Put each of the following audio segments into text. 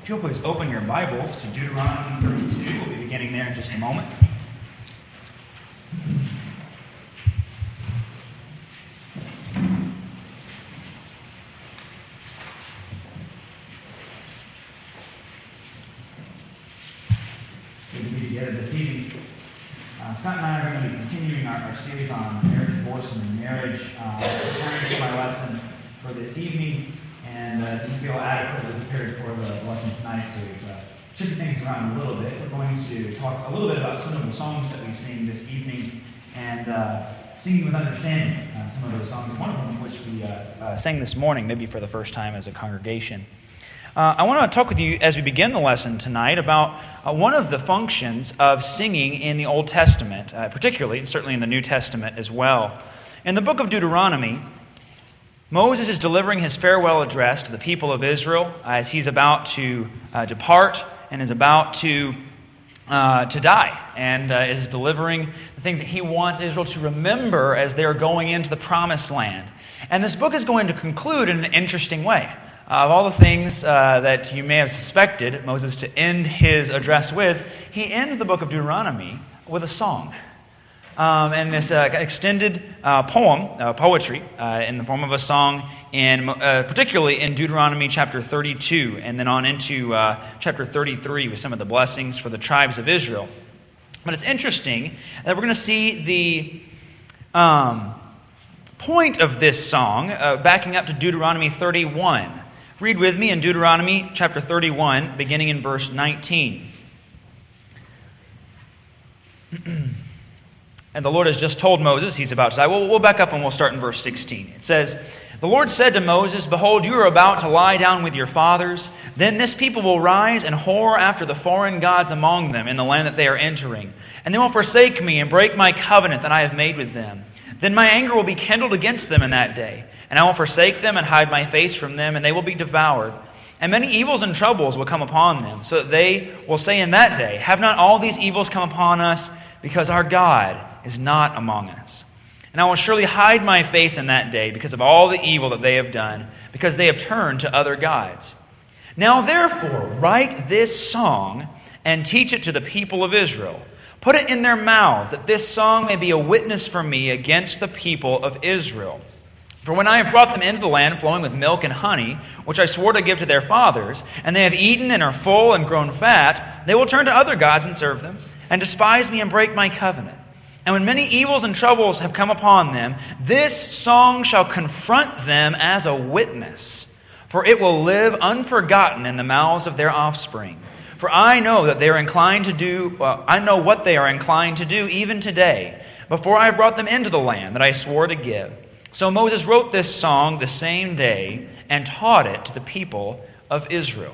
If you'll please open your Bibles to Deuteronomy 32. We'll be beginning there in just a moment. Good to be together this evening. Scott and I are going to be continuing our series on marriage, divorce, and marriage. Preparing for my lesson for this evening, and didn't feel adequately prepared for the lesson tonight, so we've shifted things around a little bit. We're going to talk a little bit about some of the songs that we sing this evening, and singing with understanding some of those songs, one of them which we sang this morning, maybe for the first time as a congregation. I want to talk with you as we begin the lesson tonight about one of the functions of singing in the Old Testament, particularly, certainly in the New Testament as well. In the book of Deuteronomy, Moses is delivering his farewell address to the people of Israel as he's about to depart and is about to die, and is delivering the things that he wants Israel to remember as they are going into the Promised Land. And this book is going to conclude in an interesting way. Of all the things that you may have suspected Moses to end his address with, he ends the book of Deuteronomy with a song. And this extended poetry in the form of a song, particularly in Deuteronomy chapter 32, and then on into chapter 33 with some of the blessings for the tribes of Israel. But it's interesting that we're going to see the point of this song backing up to Deuteronomy 31. Read with me in Deuteronomy chapter 31, beginning in verse 19. And the Lord has just told Moses he's about to die. We'll back up and we'll start in verse 16. It says, "The Lord said to Moses, Behold, you are about to lie down with your fathers. Then this people will rise and whore after the foreign gods among them in the land that they are entering. And they will forsake me and break my covenant that I have made with them. Then my anger will be kindled against them in that day. And I will forsake them and hide my face from them, and they will be devoured. And many evils and troubles will come upon them, so that they will say in that day, Have not all these evils come upon us, because our God is not among us? And I will surely hide my face in that day, because of all the evil that they have done, because they have turned to other gods. Now therefore, write this song, and teach it to the people of Israel. Put it in their mouths, that this song may be a witness for me against the people of Israel. For when I have brought them into the land flowing with milk and honey, which I swore to give to their fathers, and they have eaten and are full and grown fat, they will turn to other gods and serve them, and despise me and break my covenant. And when many evils and troubles have come upon them, this song shall confront them as a witness, for it will live unforgotten in the mouths of their offspring. For I know that they are inclined to do, I know what they are inclined to do even today, before I have brought them into the land that I swore to give. So Moses wrote this song the same day and taught it to the people of Israel."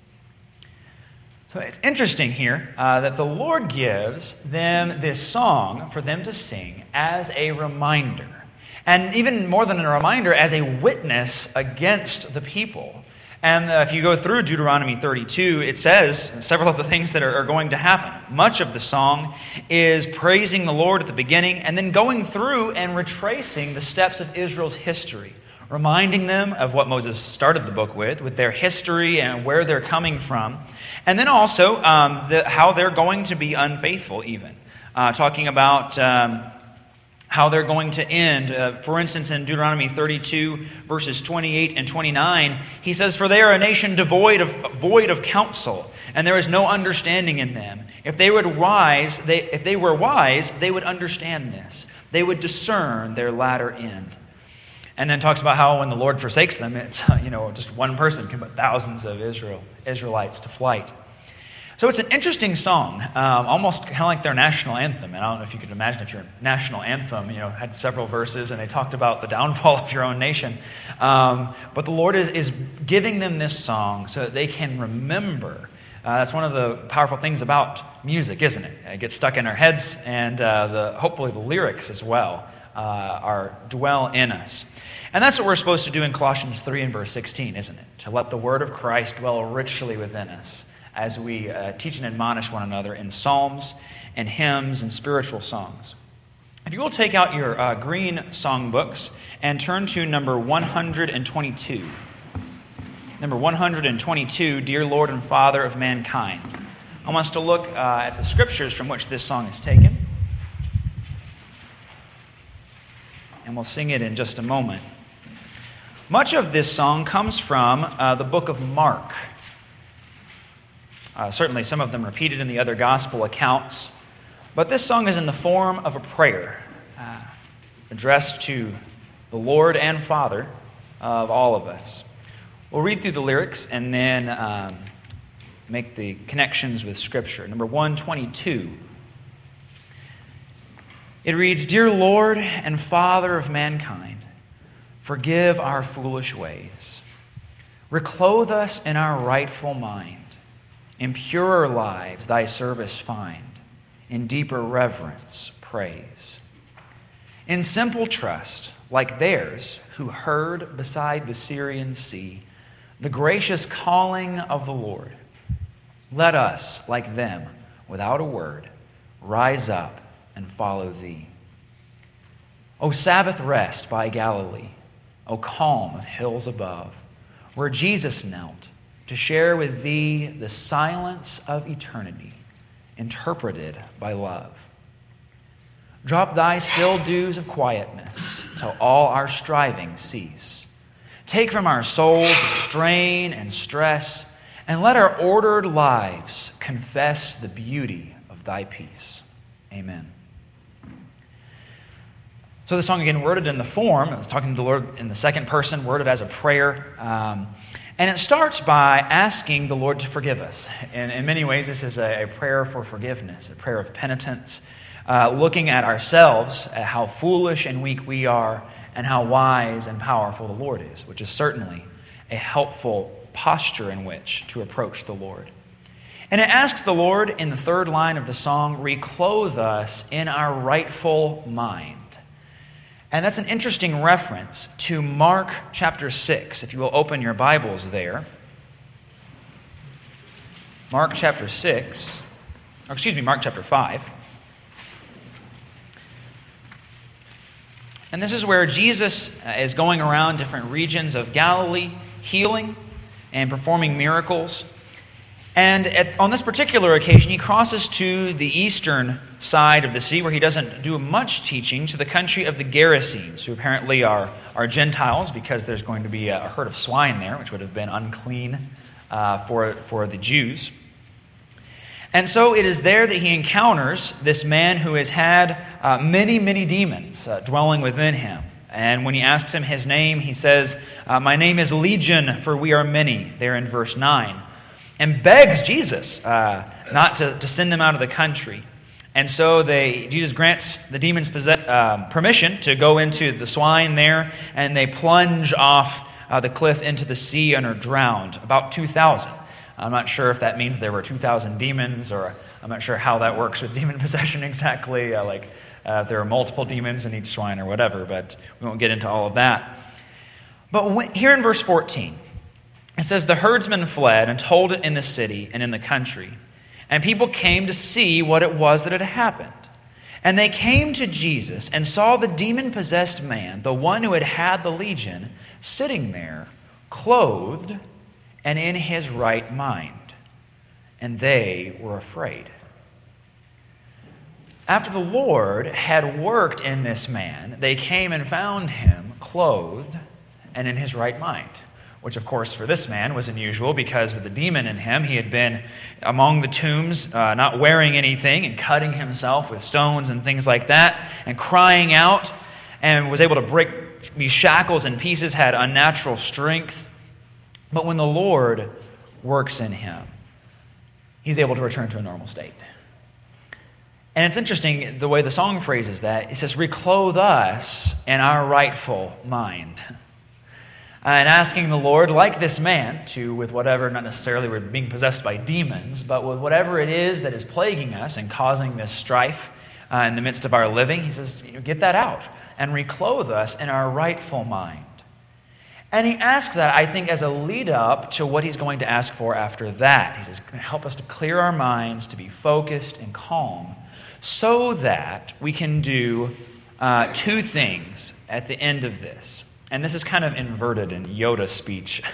So it's interesting here that the Lord gives them this song for them to sing as a reminder. And even more than a reminder, as a witness against the people. And if you go through Deuteronomy 32, it says several of the things that are going to happen. Much of the song is praising the Lord at the beginning and then going through and retracing the steps of Israel's history, reminding them of what Moses started the book with their history and where they're coming from. And then also how they're going to be unfaithful even. Talking about how they're going to end. For instance, in Deuteronomy 32, verses 28 and 29, he says, "For they are a nation void of counsel, and there is no understanding in them. If they were wise, they would understand this. They would discern their latter end." And then talks about how when the Lord forsakes them, it's just one person can put thousands of Israelites to flight. So it's an interesting song, almost kind of like their national anthem. And I don't know if you could imagine if your national anthem, had several verses and they talked about the downfall of your own nation. But the Lord is giving them this song so that they can remember. That's one of the powerful things about music, isn't it? It gets stuck in our heads, and hopefully the lyrics as well dwell in us. And that's what we're supposed to do in Colossians 3 and verse 16, isn't it? To let the word of Christ dwell richly within us, as we teach and admonish one another in psalms and hymns and spiritual songs. If you will take out your green songbooks and turn to number 122. number 122, Dear Lord and Father of Mankind. I want us to look at the scriptures from which this song is taken. And we'll sing it in just a moment. Much of this song comes from the book of Mark. Certainly some of them repeated in the other gospel accounts. But this song is in the form of a prayer addressed to the Lord and Father of all of us. We'll read through the lyrics and then make the connections with Scripture. Number 122. It reads, Dear Lord and Father of mankind, forgive our foolish ways. Reclothe us in our rightful mind. In purer lives thy service find. In deeper reverence praise. In simple trust, like theirs who heard beside the Syrian sea the gracious calling of the Lord, let us, like them, without a word, rise up and follow thee. O Sabbath rest by Galilee, O calm of hills above, where Jesus knelt to share with thee the silence of eternity, interpreted by love. Drop thy still dews of quietness till all our striving cease. Take from our souls strain and stress, and let our ordered lives confess the beauty of thy peace. Amen. So the song again worded in the form, it's talking to the Lord in the second person, worded as a prayer. And it starts by asking the Lord to forgive us. And in many ways, this is a prayer for forgiveness, a prayer of penitence, looking at ourselves, at how foolish and weak we are, and how wise and powerful the Lord is, which is certainly a helpful posture in which to approach the Lord. And it asks the Lord in the third line of the song, reclothe us in our rightful mind. And that's an interesting reference to Mark chapter 6. If you will open your Bibles there. Mark chapter 5. And this is where Jesus is going around different regions of Galilee, healing and performing miracles. And on this particular occasion, he crosses to the eastern side of the sea, where he doesn't do much teaching, to the country of the Gerasenes, who apparently are Gentiles, because there's going to be a herd of swine there, which would have been unclean for the Jews. And so it is there that he encounters this man who has had many, many demons dwelling within him. And when he asks him his name, he says, my name is Legion, for we are many, there in verse 9. And begs Jesus not to send them out of the country. And so Jesus grants the demons permission to go into the swine there, and they plunge off the cliff into the sea and are drowned, about 2,000. I'm not sure if that means there were 2,000 demons, or I'm not sure how that works with demon possession exactly, if there are multiple demons in each swine or whatever, but we won't get into all of that. But here in verse 14, it says, the herdsmen fled and told it in the city and in the country, and people came to see what it was that had happened. And they came to Jesus and saw the demon-possessed man, the one who had had the legion, sitting there, clothed and in his right mind. And they were afraid. After the Lord had worked in this man, they came and found him clothed and in his right mind. Which, of course, for this man was unusual, because with the demon in him, he had been among the tombs, not wearing anything, and cutting himself with stones and things like that, and crying out, and was able to break these shackles in pieces, had unnatural strength. But when the Lord works in him, he's able to return to a normal state. And it's interesting the way the song phrases that. It says, reclothe us in our rightful mind. And asking the Lord, like this man, with whatever, not necessarily we're being possessed by demons, but with whatever it is that is plaguing us and causing this strife in the midst of our living, he says, get that out and reclothe us in our rightful mind. And he asks that, I think, as a lead up to what he's going to ask for after that. He says, help us to clear our minds, to be focused and calm, so that we can do two things at the end of this. And this is kind of inverted in Yoda speech,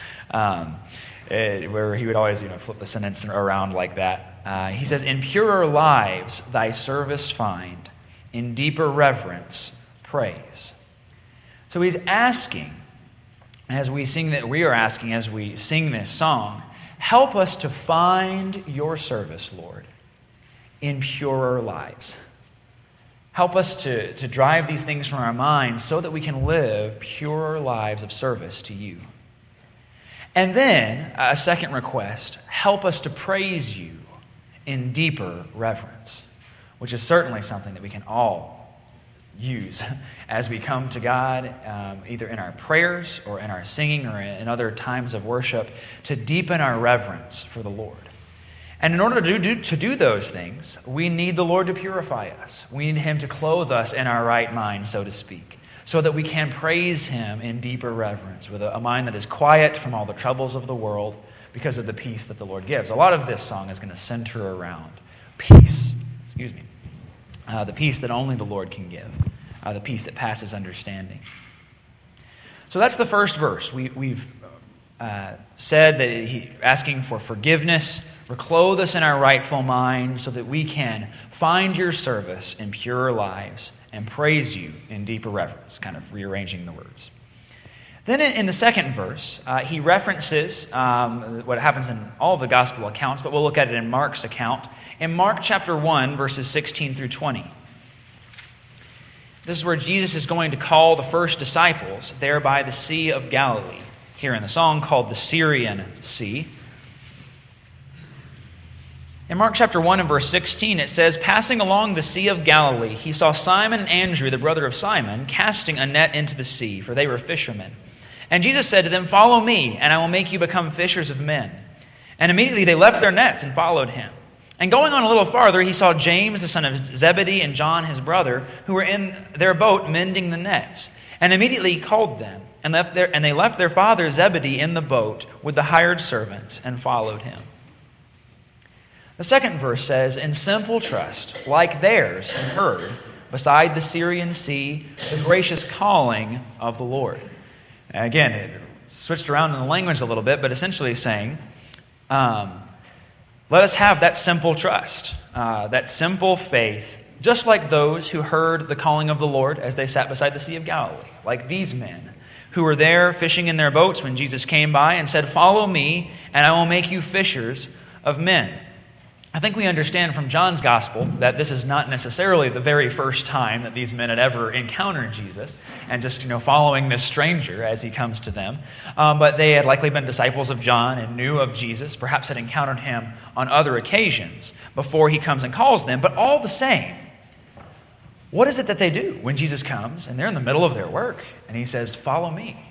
where he would always flip the sentence around like that. He says, "In purer lives thy service find, in deeper reverence praise." So he's asking, as we sing this song, help us to find your service, Lord, in purer lives. Help us to drive these things from our minds so that we can live purer lives of service to you. And then, a second request, help us to praise you in deeper reverence, which is certainly something that we can all use as we come to God, either in our prayers or in our singing or in other times of worship, to deepen our reverence for the Lord. And in order to do those things, we need the Lord to purify us. We need Him to clothe us in our right mind, so to speak, so that we can praise Him in deeper reverence, with a mind that is quiet from all the troubles of the world because of the peace that the Lord gives. A lot of this song is going to center around peace. The peace that only the Lord can give, the peace that passes understanding. So that's the first verse. We've said that He's asking for forgiveness. Clothe us in our rightful mind so that we can find your service in purer lives and praise you in deeper reverence, kind of rearranging the words. Then in the second verse, he references what happens in all of the gospel accounts, but we'll look at it in Mark's account. In Mark chapter 1, verses 16 through 20. This is where Jesus is going to call the first disciples there by the Sea of Galilee, here in the song called the Syrian Sea. In Mark chapter 1 and verse 16, it says, "Passing along the Sea of Galilee, he saw Simon and Andrew, the brother of Simon, casting a net into the sea, for they were fishermen. And Jesus said to them, 'Follow me, and I will make you become fishers of men.' And immediately they left their nets and followed him. And going on a little farther, he saw James, the son of Zebedee, and John, his brother, who were in their boat mending the nets. And immediately he called them, and they left their father Zebedee in the boat with the hired servants and followed him." The second verse says, "In simple trust, like theirs, he heard, beside the Syrian sea, the gracious calling of the Lord." Again, it switched around in the language a little bit, but essentially saying, let us have that simple trust, that simple faith, just like those who heard the calling of the Lord as they sat beside the Sea of Galilee, like these men who were there fishing in their boats when Jesus came by and said, "Follow me, and I will make you fishers of men." I think we understand from John's gospel that this is not necessarily the very first time that these men had ever encountered Jesus and just, following this stranger as he comes to them. But they had likely been disciples of John and knew of Jesus, perhaps had encountered him on other occasions before he comes and calls them. But all the same, what is it that they do when Jesus comes and they're in the middle of their work and he says, "Follow me"?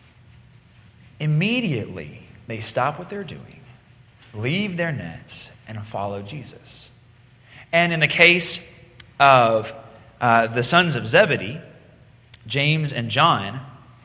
Immediately, they stop what they're doing, leave their nets, and follow Jesus. And in the case of the sons of Zebedee, James and John,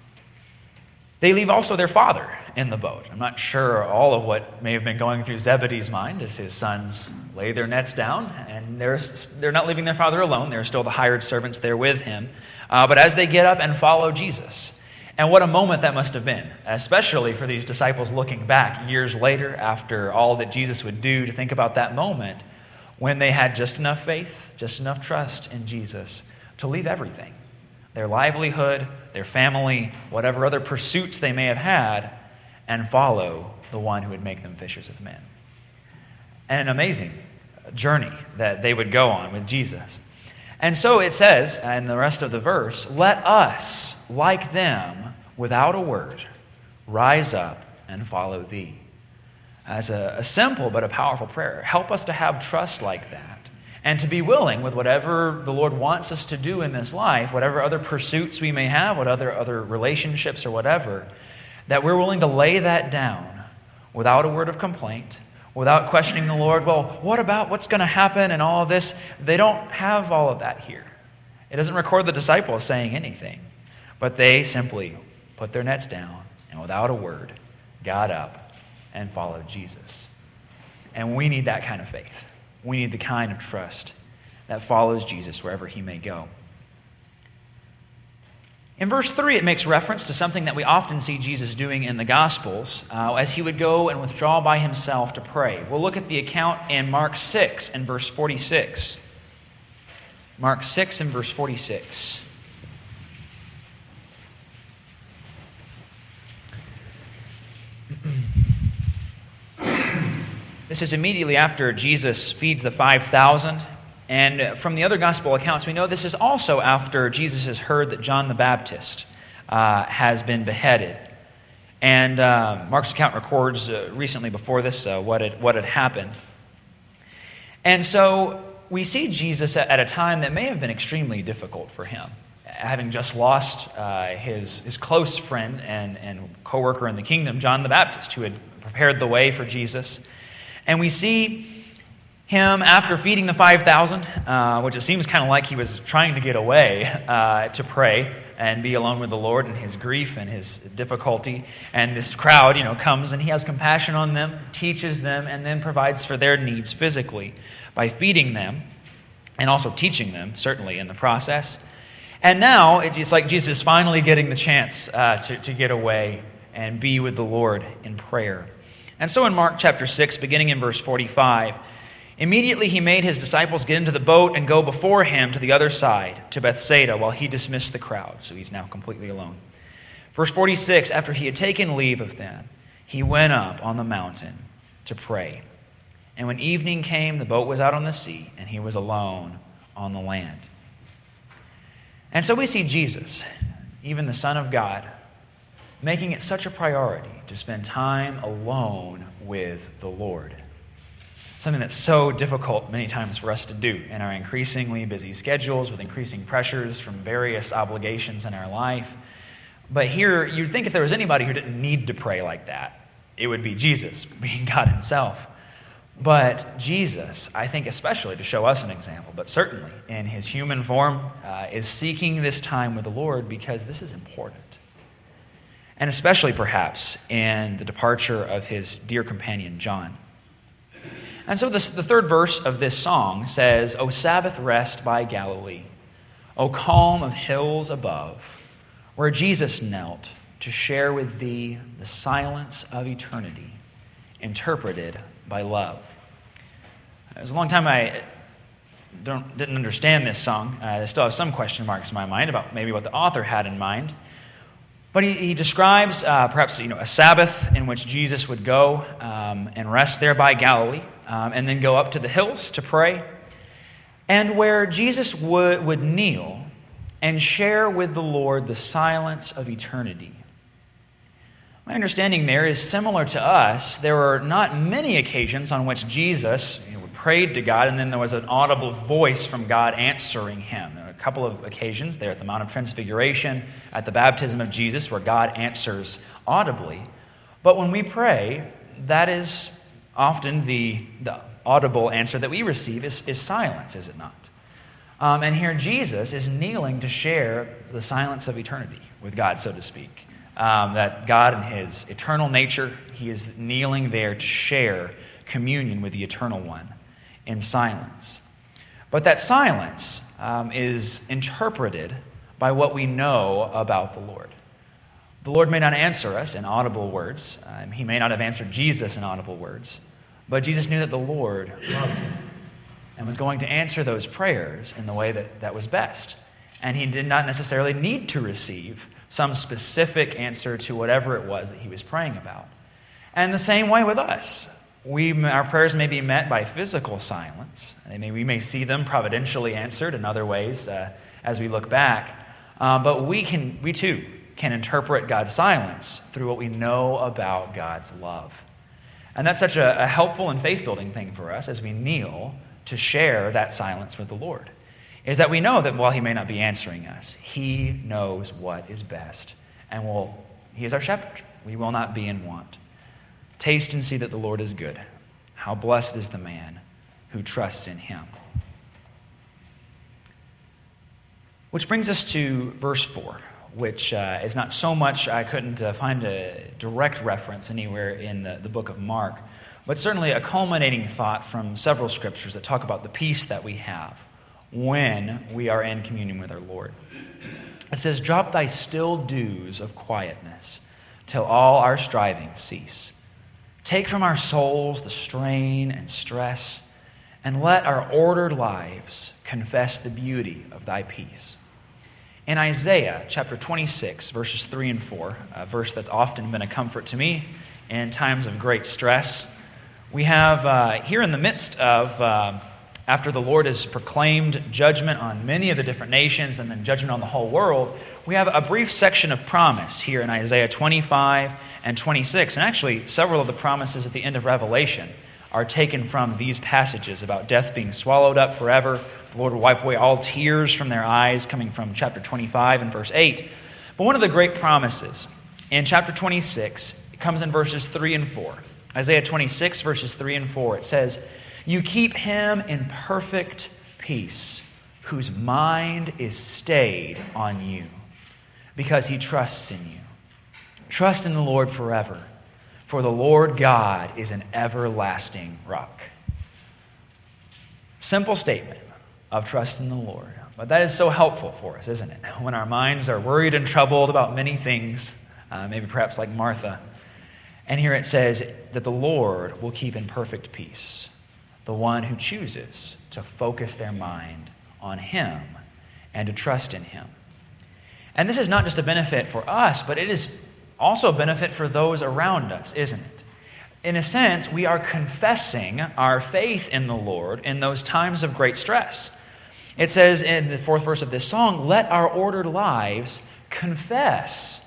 they leave also their father in the boat. I'm not sure all of what may have been going through Zebedee's mind as his sons lay their nets down, and they're not leaving their father alone. They're still the hired servants there with him. But as they get up and follow Jesus, and what a moment that must have been, especially for these disciples looking back years later after all that Jesus would do, to think about that moment when they had just enough faith, just enough trust in Jesus to leave everything, their livelihood, their family, whatever other pursuits they may have had, and follow the one who would make them fishers of men. And an amazing journey that they would go on with Jesus. And so it says in the rest of the verse, "Let us, like them, without a word, rise up and follow thee." As a simple but a powerful prayer. Help us to have trust like that, and to be willing with whatever the Lord wants us to do in this life, whatever other pursuits we may have, what other relationships or whatever, that we're willing to lay that down without a word of complaint, without questioning the Lord. Well, what about what's going to happen and all of this? They don't have all of that here. It doesn't record the disciples saying anything, but they simply put their nets down and without a word got up and followed Jesus. And we need that kind of faith. We need the kind of trust that follows Jesus wherever he may go. In verse 3, it makes reference to something that we often see Jesus doing in the Gospels as he would go and withdraw by himself to pray. We'll look at the account in Mark 6 and verse 46. Mark 6 and verse 46. This is immediately after Jesus feeds the 5,000. And from the other gospel accounts, we know this is also after Jesus has heard that John the Baptist has been beheaded. And Mark's account records recently before this what had happened. And so we see Jesus at a time that may have been extremely difficult for him, having just lost his close friend and co-worker in the kingdom, John the Baptist, who had prepared the way for Jesus. And we see him, after feeding the 5,000, which it seems kind of like he was trying to get away to pray and be alone with the Lord in his grief and his difficulty. And this crowd, comes and he has compassion on them, teaches them, and then provides for their needs physically by feeding them and also teaching them, certainly, in the process. And now it's like Jesus is finally getting the chance to get away and be with the Lord in prayer. And so in Mark chapter 6, beginning in verse 45, immediately he made his disciples get into the boat and go before him to the other side, to Bethsaida, while he dismissed the crowd. So he's now completely alone. Verse 46, after he had taken leave of them, he went up on the mountain to pray. And when evening came, the boat was out on the sea, and he was alone on the land. And so we see Jesus, even the Son of God, making it such a priority to spend time alone with the Lord. Something that's so difficult many times for us to do in our increasingly busy schedules with increasing pressures from various obligations in our life. But here, you'd think if there was anybody who didn't need to pray like that, it would be Jesus, being God himself. But Jesus, I think especially to show us an example, but certainly in his human form, is seeking this time with the Lord because this is important. And especially perhaps in the departure of his dear companion, John. And so the third verse of this song says, O Sabbath rest by Galilee, O calm of hills above, where Jesus knelt to share with thee the silence of eternity, interpreted by love. It was a long time I didn't understand this song. I still have some question marks in my mind about maybe what the author had in mind. But he describes perhaps a Sabbath in which Jesus would go and rest there by Galilee, and then go up to the hills to pray, and where Jesus would kneel and share with the Lord the silence of eternity. My understanding there is similar to us. There were not many occasions on which Jesus prayed to God, and then there was an audible voice from God answering him. There were a couple of occasions there at the Mount of Transfiguration, at the baptism of Jesus, where God answers audibly. But when we pray, that is often the audible answer that we receive is silence, is it not? And here Jesus is kneeling to share the silence of eternity with God, so to speak. That God in his eternal nature, he is kneeling there to share communion with the Eternal One in silence. But that silence is interpreted by what we know about the Lord. The Lord may not answer us in audible words. He may not have answered Jesus in audible words. But Jesus knew that the Lord loved him and was going to answer those prayers in the way that was best. And he did not necessarily need to receive some specific answer to whatever it was that he was praying about. And the same way with us. Our prayers may be met by physical silence. We may see them providentially answered in other ways as we look back. But we too can interpret God's silence through what we know about God's love. And that's such a helpful and faith-building thing for us as we kneel to share that silence with the Lord, is that we know that while he may not be answering us, he knows what is best. And he is our shepherd. We will not be in want. Taste and see that the Lord is good. How blessed is the man who trusts in him. Which brings us to verse 4, which is not so much, I couldn't find a direct reference anywhere in the book of Mark, but certainly a culminating thought from several scriptures that talk about the peace that we have when we are in communion with our Lord. It says, drop thy still dews of quietness till all our striving cease. Take from our souls the strain and stress, and let our ordered lives confess the beauty of thy peace. In Isaiah chapter 26, verses 3 and 4, a verse that's often been a comfort to me in times of great stress, we have here in the midst of, after the Lord has proclaimed judgment on many of the different nations and then judgment on the whole world, we have a brief section of promise here in Isaiah 25 and 26. And actually, several of the promises at the end of Revelation are taken from these passages about death being swallowed up forever. The Lord will wipe away all tears from their eyes, coming from chapter 25 and verse 8. But one of the great promises in chapter 26 comes in verses 3 and 4. Isaiah 26, verses 3 and 4, it says, you keep him in perfect peace, whose mind is stayed on you, because he trusts in you. Trust in the Lord forever, for the Lord God is an everlasting rock. Simple statement of trust in the Lord. But that is so helpful for us, isn't it? When our minds are worried and troubled about many things, maybe perhaps like Martha. And here it says that the Lord will keep in perfect peace the one who chooses to focus their mind on him and to trust in him. And this is not just a benefit for us, but it is also a benefit for those around us, isn't it? In a sense, we are confessing our faith in the Lord in those times of great stress. It says in the fourth verse of this song, let our ordered lives confess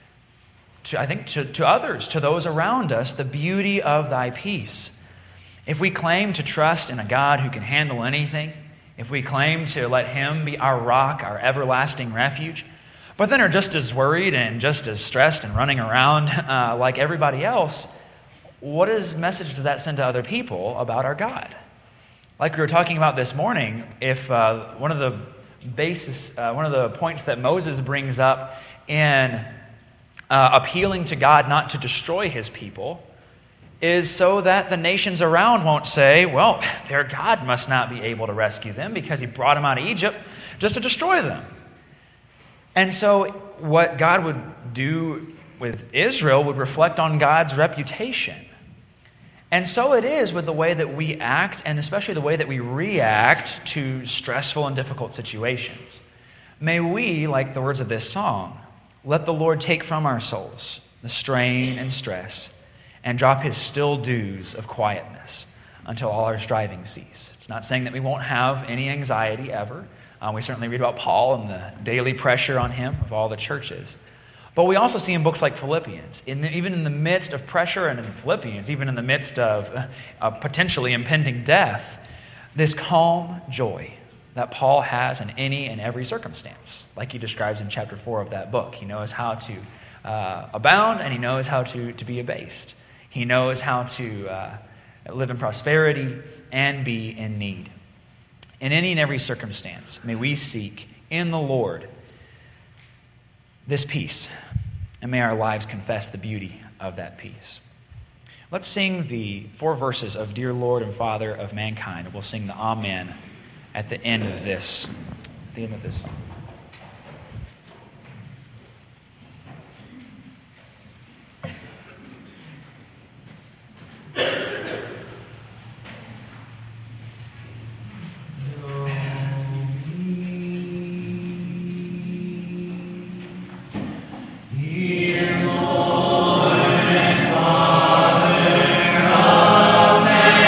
to others, to those around us, the beauty of thy peace. If we claim to trust in a God who can handle anything, if we claim to let him be our rock, our everlasting refuge, but then are just as worried and just as stressed and running around like everybody else, what message does that send to other people about our God? Like we were talking about this morning, if one of the points that Moses brings up in appealing to God not to destroy his people is so that the nations around won't say, well, their God must not be able to rescue them because he brought them out of Egypt just to destroy them. And so what God would do with Israel would reflect on God's reputation. And so it is with the way that we act, and especially the way that we react to stressful and difficult situations. May we, like the words of this song, let the Lord take from our souls the strain and stress and drop his still dews of quietness until all our striving cease. It's not saying that we won't have any anxiety ever. We certainly read about Paul and the daily pressure on him of all the churches. But we also see in books like Philippians, even in the midst of pressure, and in Philippians, even in the midst of potentially impending death, this calm joy that Paul has in any and every circumstance, like he describes in chapter 4 of that book. He knows how to abound, and he knows how to be abased. He knows how to live in prosperity and be in need. In any and every circumstance, may we seek in the Lord this peace, and may our lives confess the beauty of that peace. Let's sing the 4 verses of Dear Lord and Father of Mankind. We'll sing the Amen at the end of this song.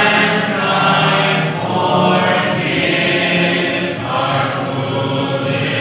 Forgive our foolish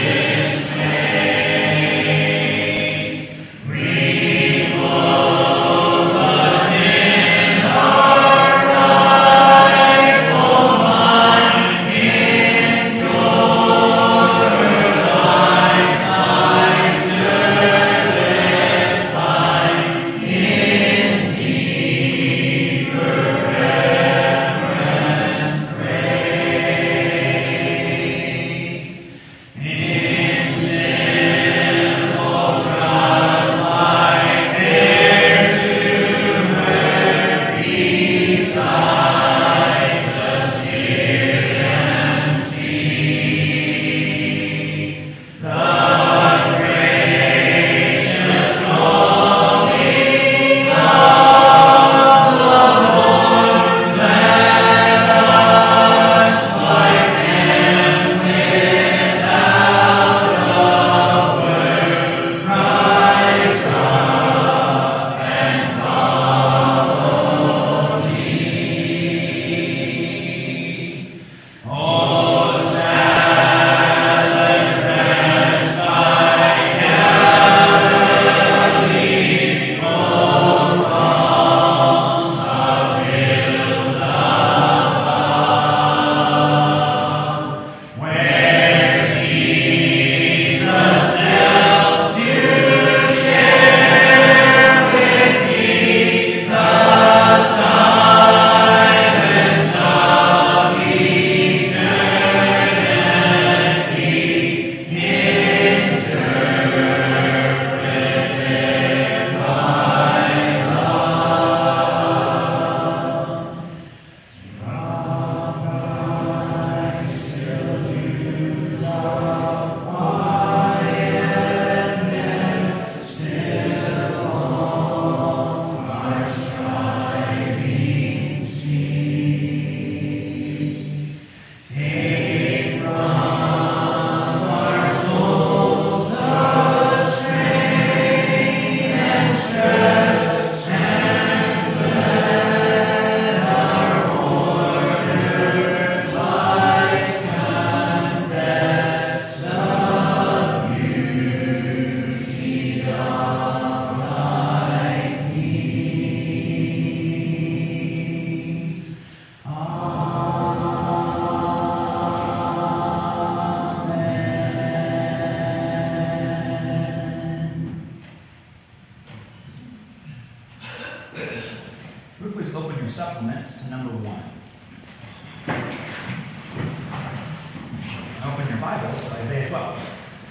Bibles to Isaiah 12.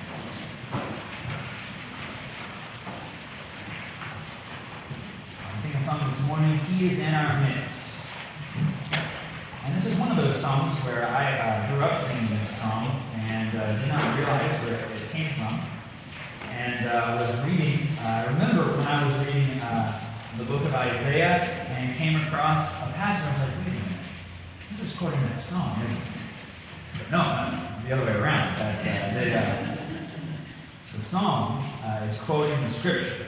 I'm singing a song this morning, He is in Our Midst. And this is one of those songs where I grew up singing this song and did not realize where it came from. And was reading, I remember when I was reading the book of Isaiah and came across a passage, I was like, wait a minute, this is quoting that song, isn't it? But no, the other way around. The song is quoting the scripture.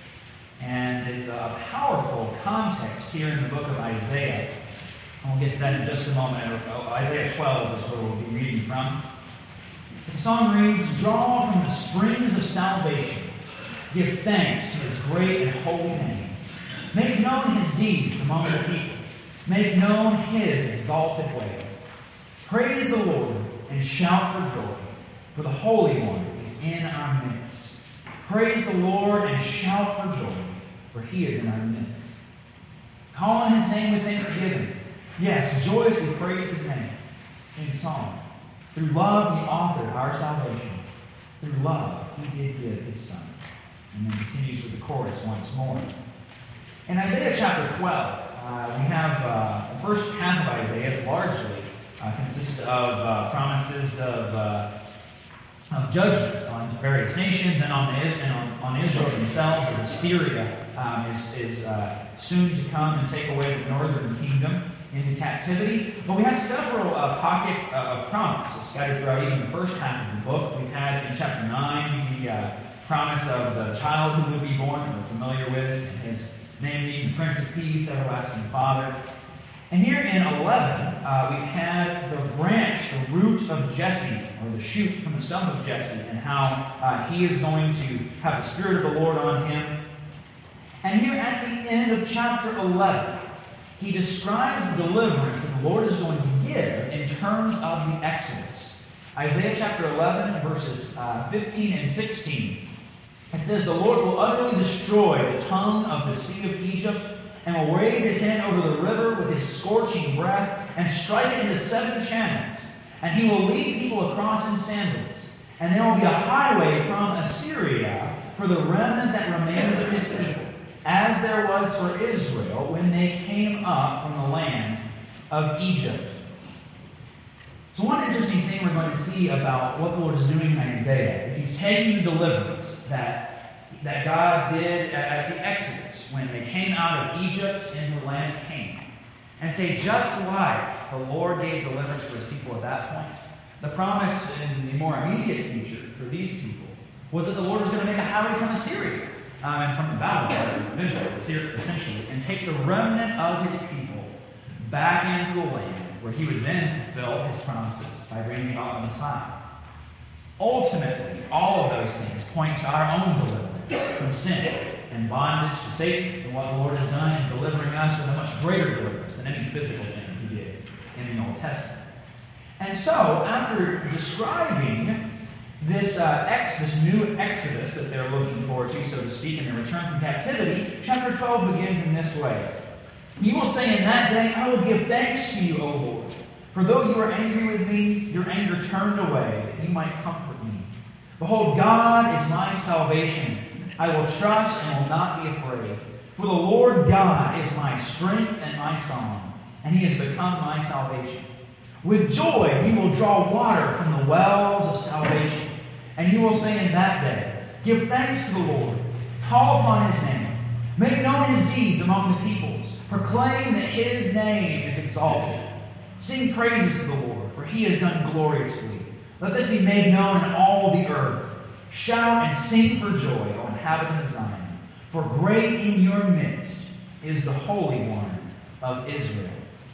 And it's a powerful context here in the book of Isaiah. And we'll get to that in just a moment. Isaiah 12 is where we'll be reading from. The song reads, "Draw from the springs of salvation. Give thanks to His great and holy name. Make known His deeds among the people. Make known His exalted way. Praise the Lord and shout for joy, for the Holy One is in our midst. Praise the Lord and shout for joy, for He is in our midst. Call on His name with thanksgiving. Yes, joyously praise His name in song. Through love He authored our salvation. Through love He did give His Son." And then continues with the chorus once more. In Isaiah chapter 12, we have the first half of Isaiah largely consists of promises of judgment on various nations and on Israel themselves, as Assyria is soon to come and take away the northern kingdom into captivity. But we have several pockets of promise scattered throughout even the first half of the book. We had in chapter 9 the promise of the child who would be born. We're familiar with it. His name being the Prince of Peace, Everlasting Father. And here in 11, we've had the branch, the root of Jesse, or the shoot from the stump of Jesse, and how he is going to have the Spirit of the Lord on him. And here at the end of chapter 11, he describes the deliverance that the Lord is going to give in terms of the Exodus. Isaiah chapter 11, verses 15 and 16. It says, "The Lord will utterly destroy the tongue of the sea of Egypt, and will wave His hand over the river with His scorching breath, and strike it into 7 channels. And He will lead people across in sandals. And there will be a highway from Assyria for the remnant that remains of His people, as there was for Israel when they came up from the land of Egypt." So one interesting thing we're going to see about what the Lord is doing in Isaiah is He's taking the deliverance that God did at the Exodus when they came out of Egypt into the land of Canaan, and say, just like the Lord gave deliverance for His people at that point, the promise in the more immediate future for these people was that the Lord was going to make a highway from Assyria and from the Babylon, essentially, and take the remnant of His people back into the land where He would then fulfill His promises by bringing about the Messiah. Ultimately, all of those things point to our own deliverance from sin and bondage to Satan, and what the Lord has done in delivering us with a much greater deliverance than any physical thing He did in the Old Testament. And so, after describing this new Exodus that they're looking forward to, so to speak, and the return from captivity, chapter 12 begins in this way. "You will say in that day, I will give thanks to you, O Lord. For though you were angry with me, your anger turned away, that you might comfort me. Behold, God is my salvation. I will trust and will not be afraid. For the Lord God is my strength and my song, and He has become my salvation. With joy we will draw water from the wells of salvation. And you will say in that day, give thanks to the Lord. Call upon His name. Make known His deeds among the peoples. Proclaim that His name is exalted. Sing praises to the Lord, for He has done gloriously. Let this be made known in all the earth. Shout and sing for joy, O inhabitant of Zion. For great in your midst is the Holy One of Israel."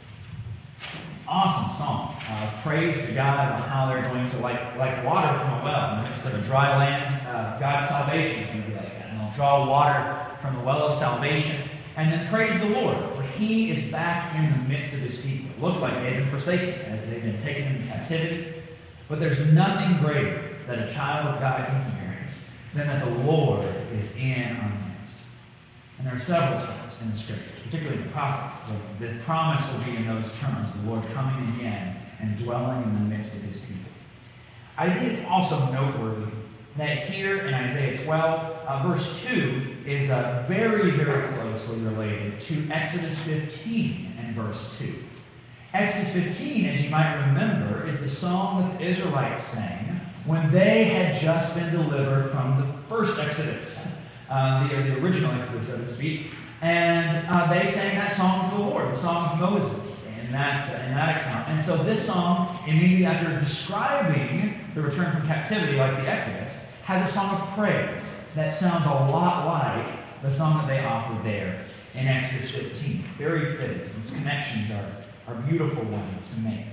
Awesome song. Praise to God about how they're going to, like water from a well in the midst of a dry land. God's salvation is going to be like that. And they'll draw water from the well of salvation. And then praise the Lord, for He is back in the midst of His people. It looked like they had been forsaken as they've been taken into captivity. But there's nothing greater that a child of God can experience than that the Lord is in our midst. And there are several times in the Scriptures, particularly the prophets, the promise will be in those terms, the Lord coming again and dwelling in the midst of His people. I think it's also noteworthy that here in Isaiah 12, verse 2 is very, very closely related to Exodus 15 and verse 2. Exodus 15, as you might remember, is the song that the Israelites sang when they had just been delivered from the first Exodus, the original Exodus, so to speak. And they sang that song to the Lord, the song of Moses, in that account. And so this song, immediately after describing the return from captivity, like the Exodus, has a song of praise that sounds a lot like the song that they offered there in Exodus 15. Very fitting. These connections are beautiful ones to make.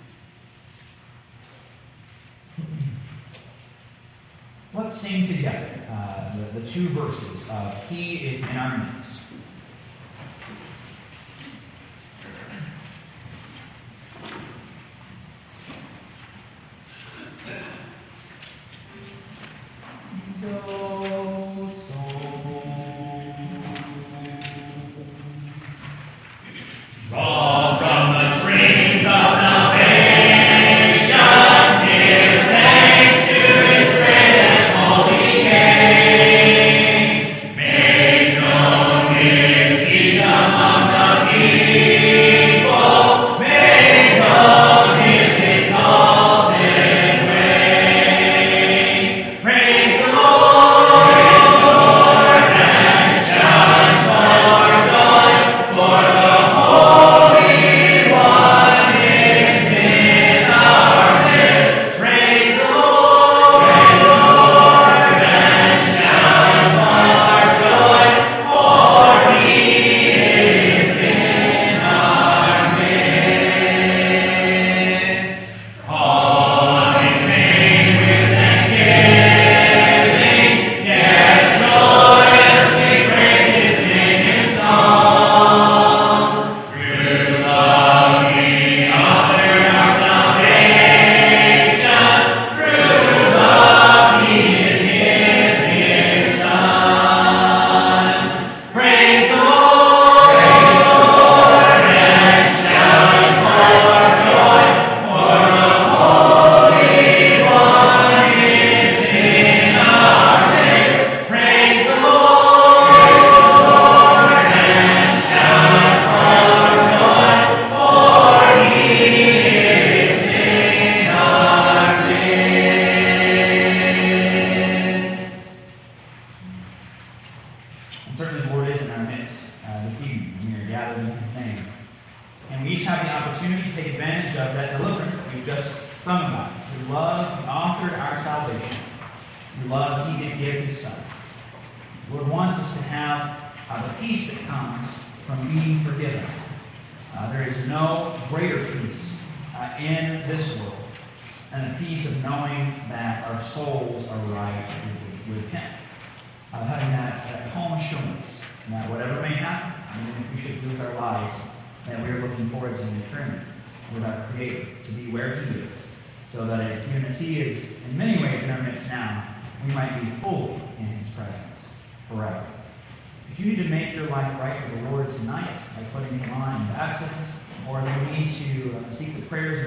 Let's sing together the two verses of He is in Our Midst.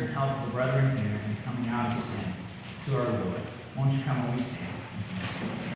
To our Lord. Won't you come and we stand?